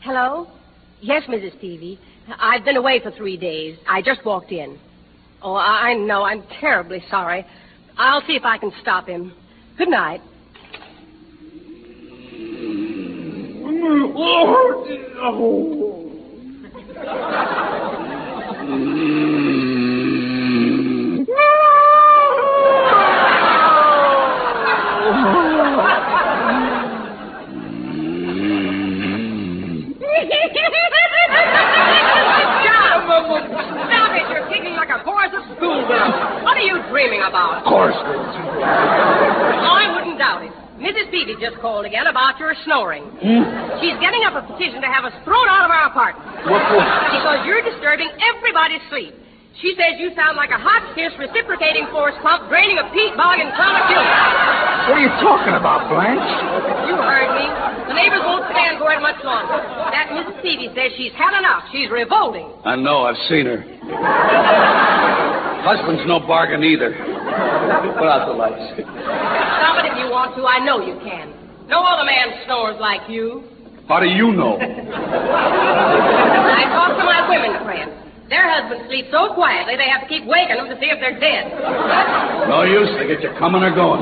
Hello? Yes, Mrs. Peavy. I've been away for 3 days. I just walked in. Oh, I know. I'm terribly sorry. I'll see if I can stop him. Good night. Stop it! You're kicking like a chorus of schoolgirls. What are you dreaming about? Chorus. I wouldn't doubt it. Mrs. Peavy just called again about your snoring. She's getting up a petition to have us thrown out of our apartment. What for? Because you're disturbing everybody's sleep. She says you sound like a hot-kiss reciprocating force pump draining a peat bog in California. What are you talking about, Blanche? You heard me. The neighbors won't stand for it much longer. That Mrs. Peavy says she's had enough. She's revolting. I know. I've seen her. Husband's no bargain either. Put out the lights. Stop it if you want to. I know you can. No other man snores like you. How do you know? I talk to my women friends. Their husbands sleep so quietly they have to keep waking them to see if they're dead. No use. They get you coming or going.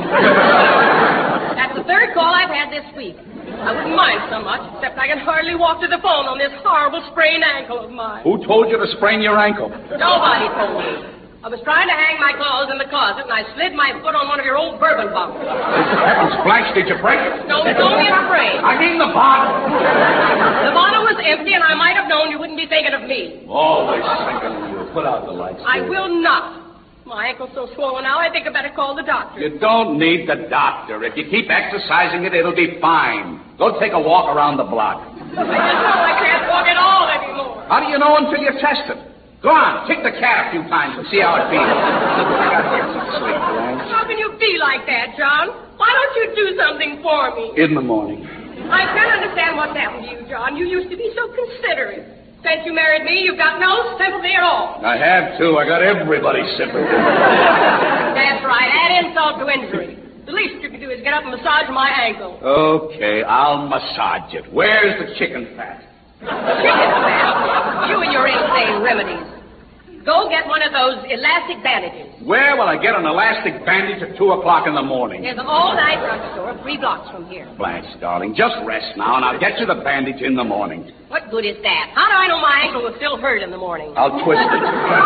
That's the third call I've had this week. I wouldn't mind so much, except I can hardly walk to the phone on this horrible sprained ankle of mine. Who told you to sprain your ankle? Nobody told me. I was trying to hang my clothes in the closet, and I slid my foot on one of your old bourbon bottles. Heavens, Blanche, did you break it? No, it's only a sprain. I mean the bottle. The bottle was empty, and I might have known you wouldn't be thinking of me. Always thinking of you. Put out the lights. I will not. My ankle's so swollen now, I think I better call the doctor. You don't need the doctor. If you keep exercising it, it'll be fine. Go take a walk around the block. I just know I can't walk at all anymore. How do you know until you test it? Go on, kick the cat a few times and see how it feels. I gotta get some sleep, Blanche. How can you be like that, John? Why don't you do something for me? In the morning. I can't understand what's happened to you, John. You used to be so considerate. Since you married me, you've got no sympathy at all. I have, too. I got everybody's sympathy. That's right. Add insult to injury. The least you can do is get up and massage my ankle. Okay, I'll massage it. Where's the chicken fat? Chicken fat? You and your insane remedies. Go get one of those elastic bandages. Where will I get an elastic bandage at 2 o'clock in the morning? There's an all-night drugstore 3 blocks from here. Blanche, darling, just rest now, and I'll get you the bandage in the morning. What good is that? How do I know my ankle will still hurt in the morning? I'll twist it.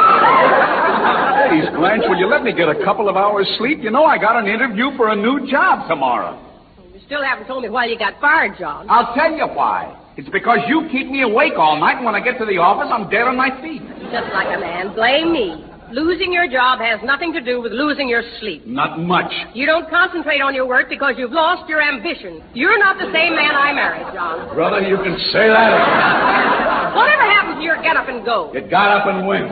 Please, Blanche, will you let me get a couple of hours' sleep? You know I got an interview for a new job tomorrow. You still haven't told me why you got fired, John. I'll tell you why. It's because you keep me awake all night, and when I get to the office, I'm dead on my feet. Just like a man. Blame me. Losing your job has nothing to do with losing your sleep. Not much. You don't concentrate on your work because you've lost your ambition. You're not the same man I married, John. Brother, you can say that again. Whatever happened to your get up and go? It got up and went.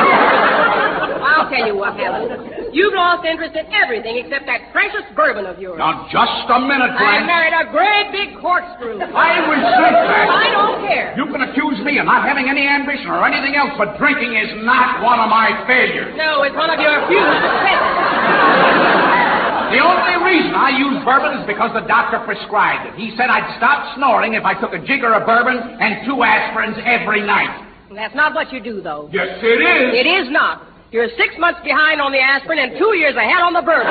I'll tell you what happened. You've lost interest in everything except that precious bourbon of yours. Now, just a minute, I Blanche. married a great big corkscrew. I resent that. I don't care. You can accuse me of not having any ambition or anything else, but drinking is not one of my failures. No, it's one of your few successes. The only reason I use bourbon is because the doctor prescribed it. He said I'd stop snoring if I took a jigger of bourbon and 2 aspirins every night. That's not what you do, though. Yes, it is. It is not. You're 6 months behind on the aspirin and 2 years ahead on the bourbon.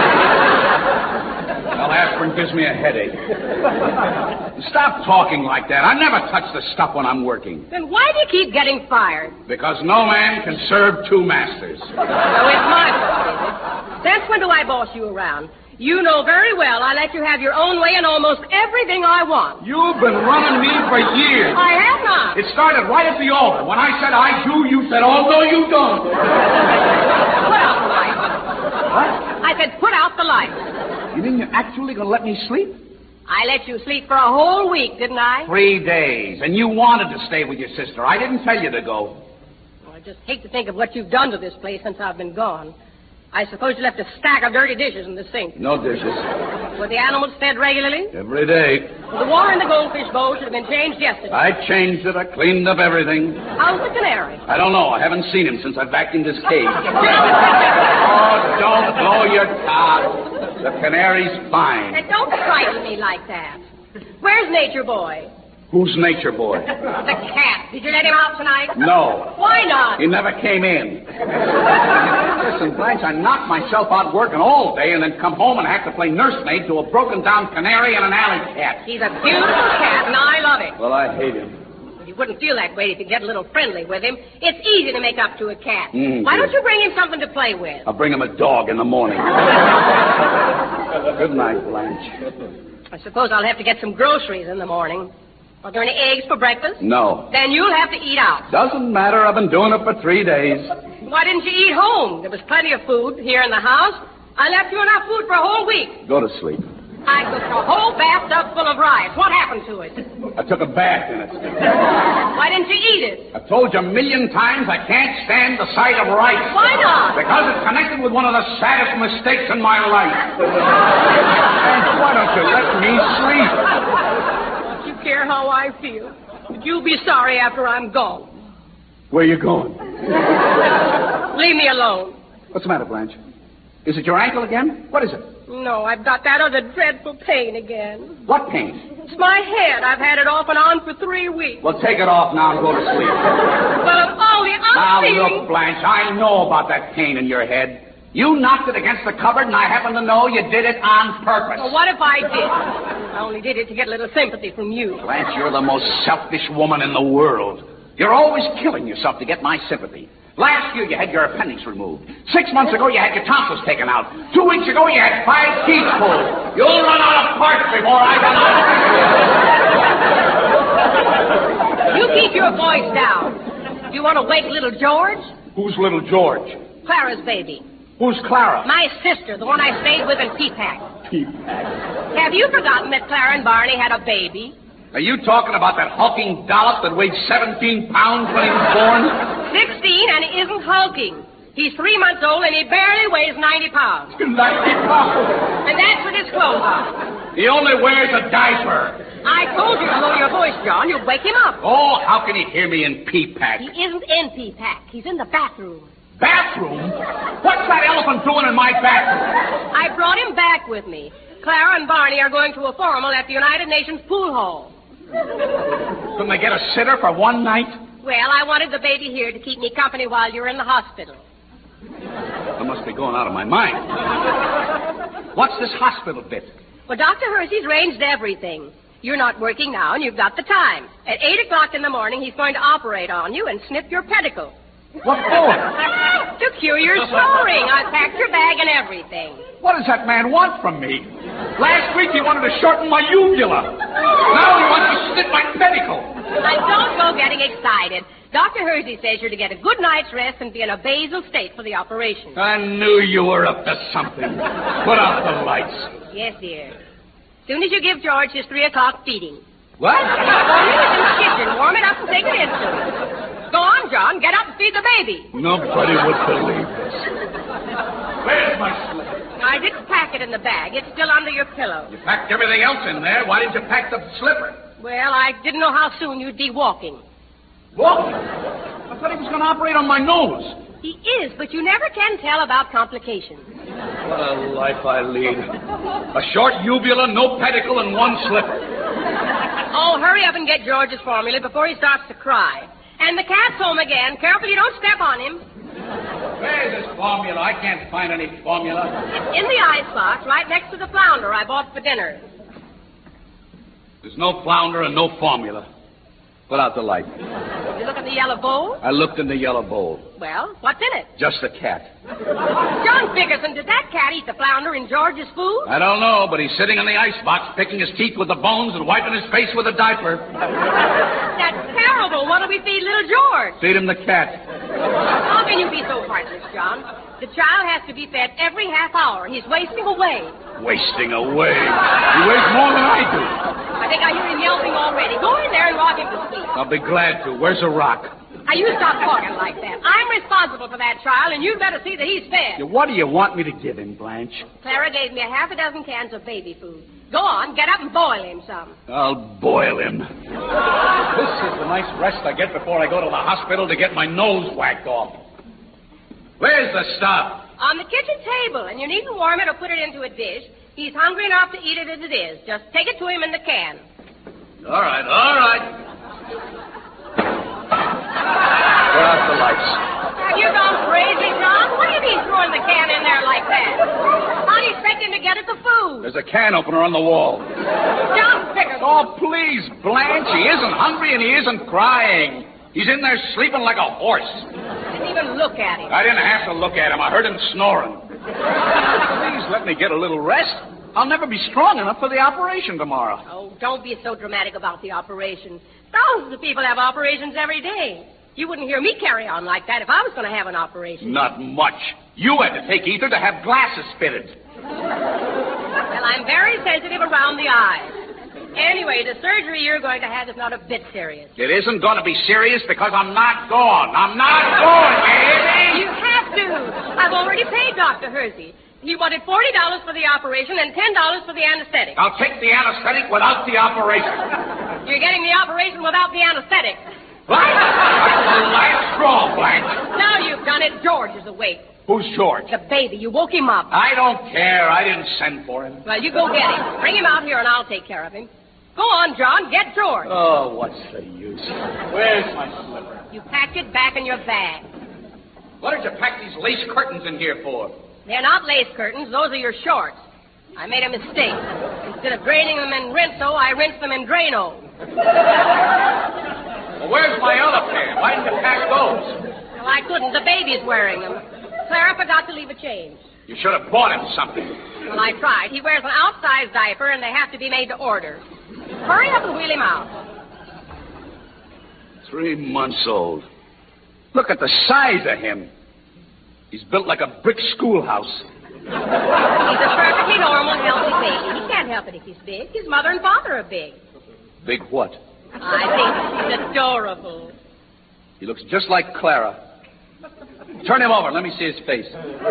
Well, aspirin gives me a headache. Stop talking like that. I never touch the stuff when I'm working. Then why do you keep getting fired? Because no man can serve 2 masters. So it's my fault, is it? Since when do I boss you around? You know very well I let you have your own way in almost everything I want. You've been running me for years. I have not. It started right at the altar. When I said I do, you said, oh, no, you don't. Put out the light. What? I said put out the light. You mean you're actually going to let me sleep? I let you sleep for a whole week, didn't I? 3 days. And you wanted to stay with your sister. I didn't tell you to go. Well, I just hate to think of what you've done to this place since I've been gone. I suppose you left a stack of dirty dishes in the sink. No dishes. Were the animals fed regularly? Every day. Well, the water in the goldfish bowl should have been changed yesterday. I changed it. I cleaned up everything. How's the canary? I don't know. I haven't seen him since I vacuumed his cage. Oh, don't blow your top. The canary's fine. And don't frighten me like that. Where's Nature Boy? Who's Nature Boy? The cat. Did you let him out tonight? No. Why not? He never came in. Listen, Blanche, I knocked myself out working all day and then come home and have to play nursemaid to a broken-down canary and an alley cat. He's a beautiful cat, and I love him. Well, I hate him. You wouldn't feel that way if you get a little friendly with him. It's easy to make up to a cat. Mm, Why don't you bring him something to play with? I'll bring him a dog in the morning. Good night, Blanche. I suppose I'll have to get some groceries in the morning. Are there any eggs for breakfast? No. Then you'll have to eat out. Doesn't matter. I've been doing it for 3 days. Why didn't you eat home? There was plenty of food here in the house. I left you enough food for a whole week. Go to sleep. I cooked a whole bathtub full of rice. What happened to it? I took a bath in it. Why didn't you eat it? I've told you a million times I can't stand the sight of rice. Why not? Because it's connected with one of the saddest mistakes in my life. Why don't you let me sleep? Don't you care how I feel? But you'll be sorry after I'm gone. Where you going? Leave me alone. What's the matter, Blanche? Is it your ankle again? What is it? No, I've got that other dreadful pain again. What pain? It's my head. I've had it off and on for 3 weeks. Well, take it off now and go to sleep. Well, of all the Now, unfeeling... look, Blanche, I know about that pain in your head. You knocked it against the cupboard, and I happen to know you did it on purpose. Well, what if I did? I only did it to get a little sympathy from you. Blanche, you're the most selfish woman in the world. You're always killing yourself to get my sympathy. Last year, you had your appendix removed. 6 months ago, you had your tonsils taken out. 2 weeks ago, you had 5 teeth pulled. You'll run out of parts before I run out. You keep your voice down. Do you want to wake little George? Who's little George? Clara's baby. Who's Clara? My sister, the one I stayed with in Peapack. Have you forgotten that Clara and Barney had a baby? Are you talking about that hulking dollop that weighed 17 pounds when he was born? 16, and he isn't hulking. He's 3 months old, and he barely weighs 90 pounds. 90 pounds? And that's with his clothes on. He only wears a diaper. I told you to lower your voice, John. You'll wake him up. Oh, how can he hear me in Peapack? He isn't in Peapack. He's in the bathroom. Bathroom? What's that elephant doing in my bathroom? I brought him back with me. Clara and Barney are going to a formal at the United Nations pool hall. Couldn't they get a sitter for one night? Well, I wanted the baby here to keep me company while you're in the hospital. I must be going out of my mind. What's this hospital bit? Well, Dr. Hersey's arranged everything. You're not working now, and you've got the time. At 8 o'clock in the morning, he's going to operate on you and snip your pedicle. What for? To cure your snoring. I've packed your bag and everything. What does that man want from me? Last week he wanted to shorten my uvula. Now he wants to snip my pedicle. Now, don't go getting excited. Dr. Hersey says you're to get a good night's rest and be in a basal state for the operation. I knew you were up to something. Put out the lights. Yes, dear. As soon as you give George his 3 o'clock feeding. What? Go in the kitchen, warm it up and take it in to him. Go on, John. Get up and feed the baby. Nobody would believe this. Where's my slipper? I didn't pack it in the bag. It's still under your pillow. You packed everything else in there. Why didn't you pack the slipper? Well, I didn't know how soon you'd be walking. Walking? I thought he was going to operate on my nose. He is, but you never can tell about complications. What a life I lead. A short uvula, no pedicle, and one slipper. Oh, hurry up and get George's formula before he starts to cry. And the cat's home again. Careful you don't step on him. Where's this formula? I can't find any formula. It's in the icebox right next to the flounder I bought for dinner. There's no flounder and no formula. Put out the light. You look in the yellow bowl? I looked in the yellow bowl. Well, what's in it? Just a cat. John Bickerson, did that cat eat the flounder in George's food? I don't know, but he's sitting in the icebox, picking his teeth with the bones and wiping his face with a diaper. That's terrible. What'll we feed little George? Feed him the cat. How can you be so heartless, John? The child has to be fed every half hour. He's wasting away. Wasting away. He weighs more than I do. I think I hear him yelping already. Go in there and rock him to sleep. I'll be glad to. Where's a rock? Now, you stop talking like that. I'm responsible for that child, and you'd better see that he's fed. What do you want me to give him, Blanche? Clara gave me 6 cans of baby food. Go on, get up and boil him some. I'll boil him. This is the nice rest I get before I go to the hospital to get my nose whacked off. Where's the stuff? On the kitchen table, and you needn't warm it or put it into a dish. He's hungry enough to eat it as it is. Just take it to him in the can. All right. Turn out the lights. Have you gone crazy, John? What do you mean throwing the can in there like that? How do you expect him to get at the food? There's a can opener on the wall. John Pickerson. Oh, please, Blanche. He isn't hungry and he isn't crying. He's in there sleeping like a horse. Didn't even look at him. I didn't have to look at him. I heard him snoring. Please let me get a little rest. I'll never be strong enough for the operation tomorrow. Oh, don't be so dramatic about the operation. Thousands of people have operations every day. You wouldn't hear me carry on like that if I was going to have an operation. Not much. You had to take ether to have glasses fitted. Well, I'm very sensitive around the eyes. Anyway, the surgery you're going to have is not a bit serious. It isn't going to be serious because I'm not going. I'm not going, baby. You have to. I've already paid Dr. Hersey. He wanted $40 for the operation and $10 for the anesthetic. I'll take the anesthetic without the operation. You're getting the operation without the anesthetic. What? That's the last straw, Blanche. Now you've done it. George is awake. Who's George? The baby. You woke him up. I don't care. I didn't send for him. Well, you go get him. Bring him out here and I'll take care of him. Go on, John. Get George. Oh, what's the use? Where's my slipper? You packed it back in your bag. What did you pack these lace curtains in here for? They're not lace curtains. Those are your shorts. I made a mistake. Instead of draining them in Rinso, I rinsed them in Drano. Well, where's my other pair? Why didn't you pack those? Well, I couldn't. The baby's wearing them. Clara forgot to leave a change. You should have bought him something. Well, I tried. He wears an outsized diaper, and they have to be made to order. Hurry up and wheel him out. 3 months old. Look at the size of him. He's built like a brick schoolhouse. He's a perfectly normal, healthy baby. He can't help it if he's big. His mother and father are big. Big what? I think he's adorable. He looks just like Clara. Turn him over. Let me see his face.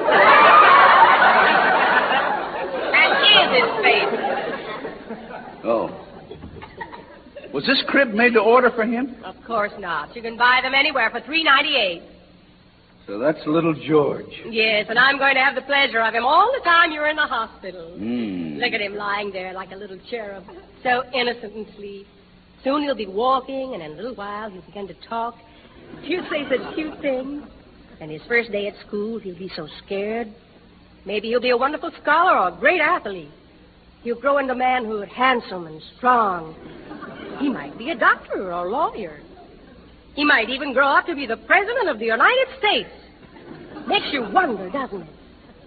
That is his face. Oh. Was this crib made to order for him? Of course not. You can buy them anywhere for $3.98. So that's little George. Yes, and I'm going to have the pleasure of him all the time you're in the hospital. Mm. Look at him lying there like a little cherub, so innocent and sweet. Soon he'll be walking, and in a little while he'll begin to talk. He'll say such cute things. And his first day at school, he'll be so scared. Maybe he'll be a wonderful scholar or a great athlete. He'll grow into manhood, handsome and strong. He might be a doctor or a lawyer. He might even grow up to be the President of the United States. Makes you wonder, doesn't it?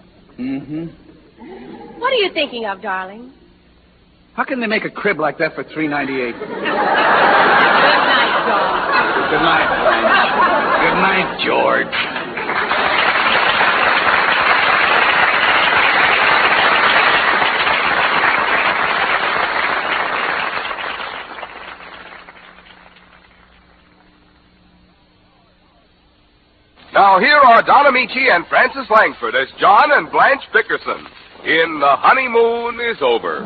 Mm-hmm. What are you thinking of, darling? How can they make a crib like that for $3.98? Good night, George. Good night, Blanche. Good night, George. Now, here are Don Amici and Francis Langford as John and Blanche Bickerson in The Honeymoon is Over.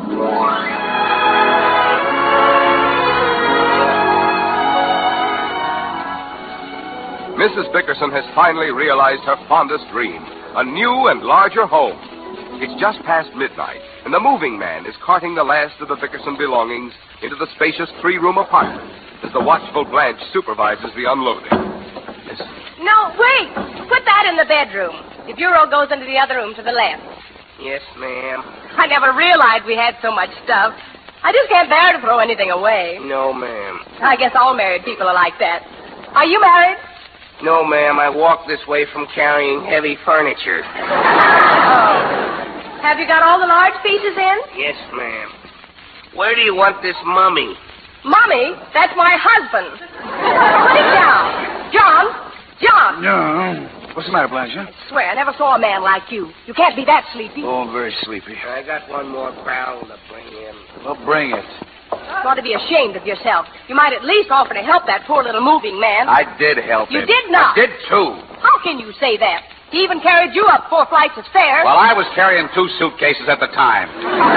Mrs. Bickerson has finally realized her fondest dream, a new and larger home. It's just past midnight, and the moving man is carting the last of the Bickerson belongings into the spacious 3-room apartment as the watchful Blanche supervises the unloading. No, wait. Put that in the bedroom. The bureau goes into the other room to the left. Yes, ma'am. I never realized we had so much stuff. I just can't bear to throw anything away. No, ma'am. I guess all married people are like that. Are you married? No, ma'am. I walk this way from carrying heavy furniture. Oh. Have you got all the large pieces in? Yes, ma'am. Where do you want this mummy? Mommy, that's my husband. Put it down. John. No. What's the matter, Blanche? I swear, I never saw a man like you. You can't be that sleepy. Oh, I'm very sleepy. I got one more barrel to bring in. Well, bring it. You ought to be ashamed of yourself. You might at least offer to help that poor little moving man. I did help You him. did not. I did, too. How can you say that? He even carried you up 4 flights of stairs. Well, I was carrying 2 suitcases at the time.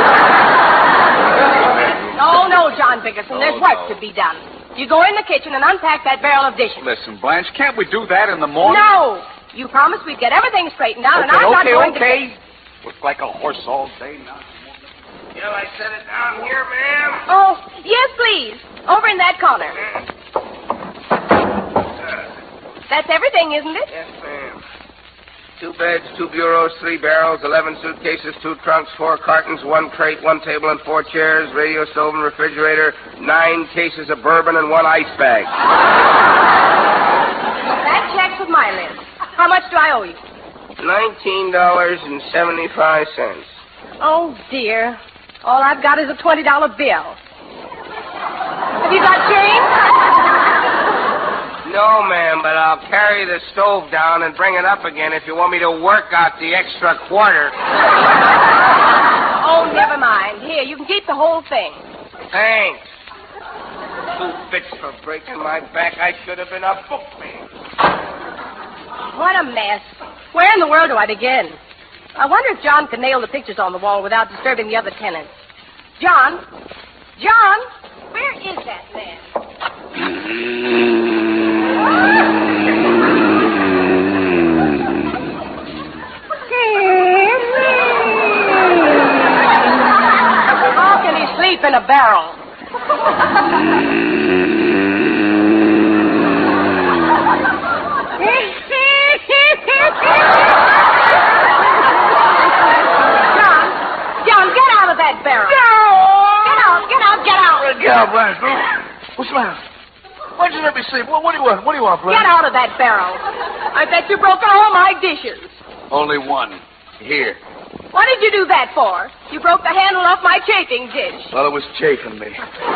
No, John Bickerson. There's work to be done. You go in the kitchen and unpack that barrel of dishes. Listen, Blanche, can't we do that in the morning? No. You promised we'd get everything straightened out, and I'm not going to... Look like a horse all day now. Shall I set it down here, ma'am? Oh, yes, please. Over in that corner. That's everything, isn't it? Yes, ma'am. 2 beds, 2 bureaus, 3 barrels, 11 suitcases, 2 trunks, 4 cartons, 1 crate, 1 table, and 4 chairs, radio, stove, and refrigerator, 9 cases of bourbon, and 1 ice bag. That checks with my list. How much do I owe you? $19.75. Oh, dear. All I've got is a $20 bill. Have you got change? No, ma'am, but I'll carry the stove down and bring it up again if you want me to work out the extra quarter. Oh, never mind. Here, you can keep the whole thing. Thanks. 2 bits for breaking my back. I should have been a bookman. What a mess. Where in the world do I begin? I wonder if John can nail the pictures on the wall without disturbing the other tenants. John? John? Where is that man? How can he sleep in a barrel? John, get out of that barrel. No! Get out. Get out, Blanche. What's the matter? Why'd you let me sleep? What do you want? What do you want, Blanche? Get out of that barrel. I bet you broke all my dishes. Only one. Here. What did you do that for? You broke the handle off my chafing dish. Well, it was chafing me.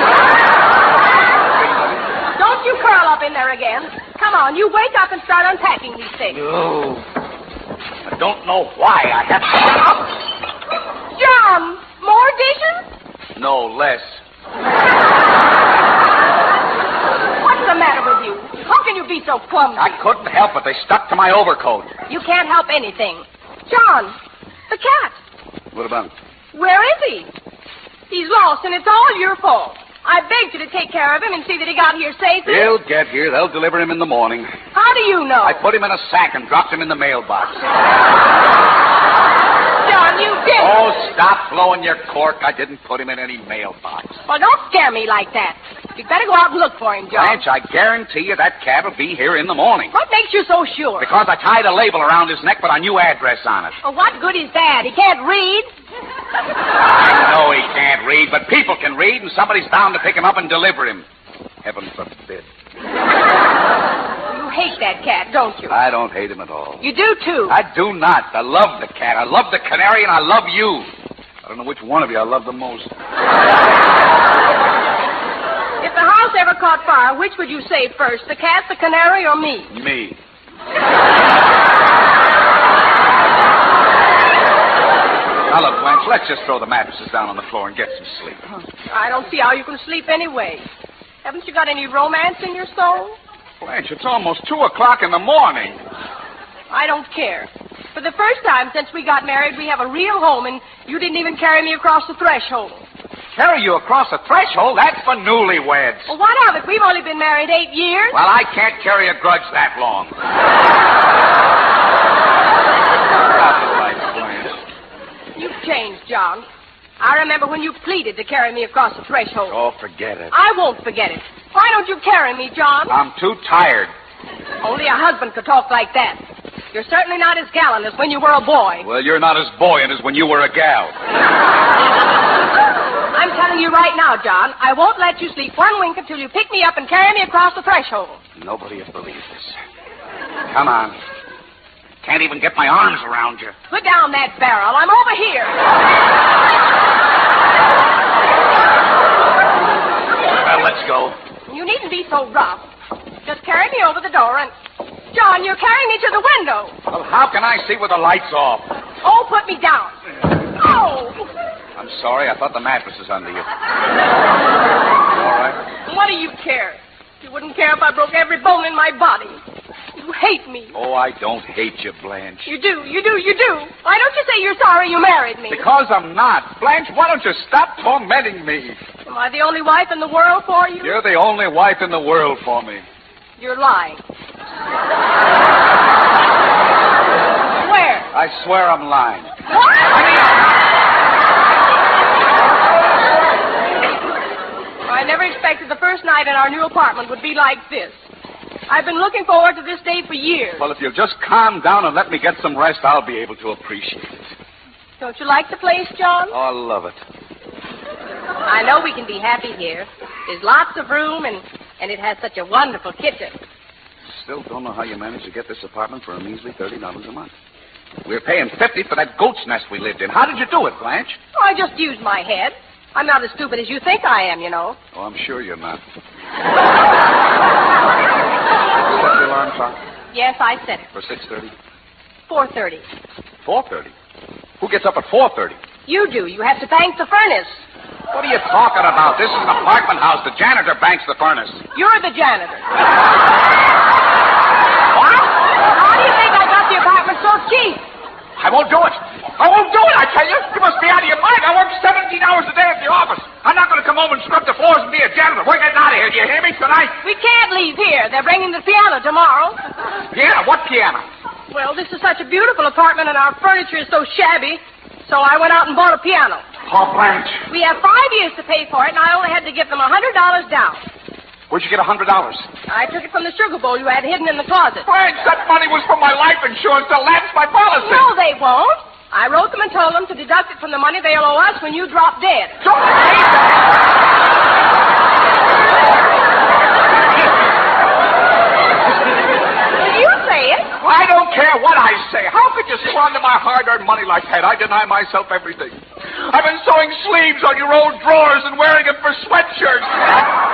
Don't you curl up in there again. Come on, you wake up and start unpacking these things. No. I don't know why I have to... John, more dishes? No, less. What's the matter with you? How can you be so clumsy? I couldn't help it. They stuck to my overcoat. You can't help anything. John, the cat. What about him? Where is he? He's lost, and it's all your fault. I begged you to take care of him and see that he got here safely. He'll get here. They'll deliver him in the morning. How do you know? I put him in a sack and dropped him in the mailbox. John, you did. Oh, stop blowing your cork. I didn't put him in any mailbox. Well, don't scare me like that. You'd better go out and look for him, John. Blanche, I guarantee you that cat will be here in the morning. What makes you so sure? Because I tied a label around his neck with a new address on it. Well, what good is that? He can't read. I know he can't read, but people can read, and somebody's bound to pick him up and deliver him. Heaven forbid. You hate that cat, don't you? I don't hate him at all. You do, too. I do not. I love the cat. I love the canary, and I love you. I don't know which one of you I love the most. If the house ever caught fire, which would you save first, the cat, the canary, or me? Me. Now, look, Blanche, let's just throw the mattresses down on the floor and get some sleep. I don't see how you can sleep anyway. Haven't you got any romance in your soul? Blanche, it's almost 2 o'clock in the morning. I don't care. For the first time since we got married, we have a real home, and you didn't even carry me across the threshold. Carry you across the threshold? That's for newlyweds. Well, what of it? We've only been married 8 years. Well, I can't carry a grudge that long. You've changed, John. I remember when you pleaded to carry me across the threshold. Oh, forget it. I won't forget it. Why don't you carry me, John? I'm too tired. Only a husband could talk like that. You're certainly not as gallant as when you were a boy. Well, you're not as buoyant as when you were a gal. I'm telling you right now, John, I won't let you sleep one wink until you pick me up and carry me across the threshold. Nobody will believe this. Come on. Can't even get my arms around you. Put down that barrel. I'm over here. Well, let's go. You needn't be so rough. Just carry me over the door and... John, you're carrying me to the window. Well, how can I see with the lights off? Oh, put me down. Oh! I'm sorry. I thought the mattress was under you. All right? What do you care? You wouldn't care if I broke every bone in my body. You hate me. Oh, I don't hate you, Blanche. You do. Why don't you say you're sorry you married me? Because I'm not. Blanche, why don't you stop tormenting me? Am I the only wife in the world for you? You're the only wife in the world for me. You're lying. Swear. I swear I'm lying. What? I never never expected the first night in our new apartment would be like this. I've been looking forward to this day for years. Well, if you'll just calm down and let me get some rest, I'll be able to appreciate it. Don't you like the place, John? Oh, I love it. I know we can be happy here. There's lots of room, and it has such a wonderful kitchen. Still don't know how you managed to get this apartment for a measly $30 a month. We're paying $50 for that goat's nest we lived in. How did you do it, Blanche? Oh, I just used my head. I'm not as stupid as you think I am, you know. Oh, I'm sure you're not. Set the alarm clock Yes, I said it. for 6:30? 4:30. 4:30? Who gets up at 4:30? You do. You have to bank the furnace. What are you talking about? This is an apartment house. The janitor banks the furnace. You're the janitor. What? How do you think I got the apartment so cheap? I won't do it. I won't do it, I tell you. You must be out of your mind. I work 17 hours a day at the office. I'm not going to come home and scrub the floors and be a janitor. We're getting out of here. Do you hear me tonight? We can't leave here. They're bringing the piano tomorrow. Piano? What piano? Well, this is such a beautiful apartment, and our furniture is so shabby, so I went out and bought a piano. Oh, Blanche. We have 5 years to pay for it, and I only had to give them $100 down. Where'd you get $100? I took it from the sugar bowl you had hidden in the closet. Blanche, that money was for my life insurance. They'll lapse my policy. No, they won't. I wrote them and told them to deduct it from the money they'll owe us when you drop dead. Don't say Will you say it? I don't care what I say. How could you squander my hard-earned money like that? I deny myself everything. I've been sewing sleeves on your old drawers and wearing them for sweatshirts.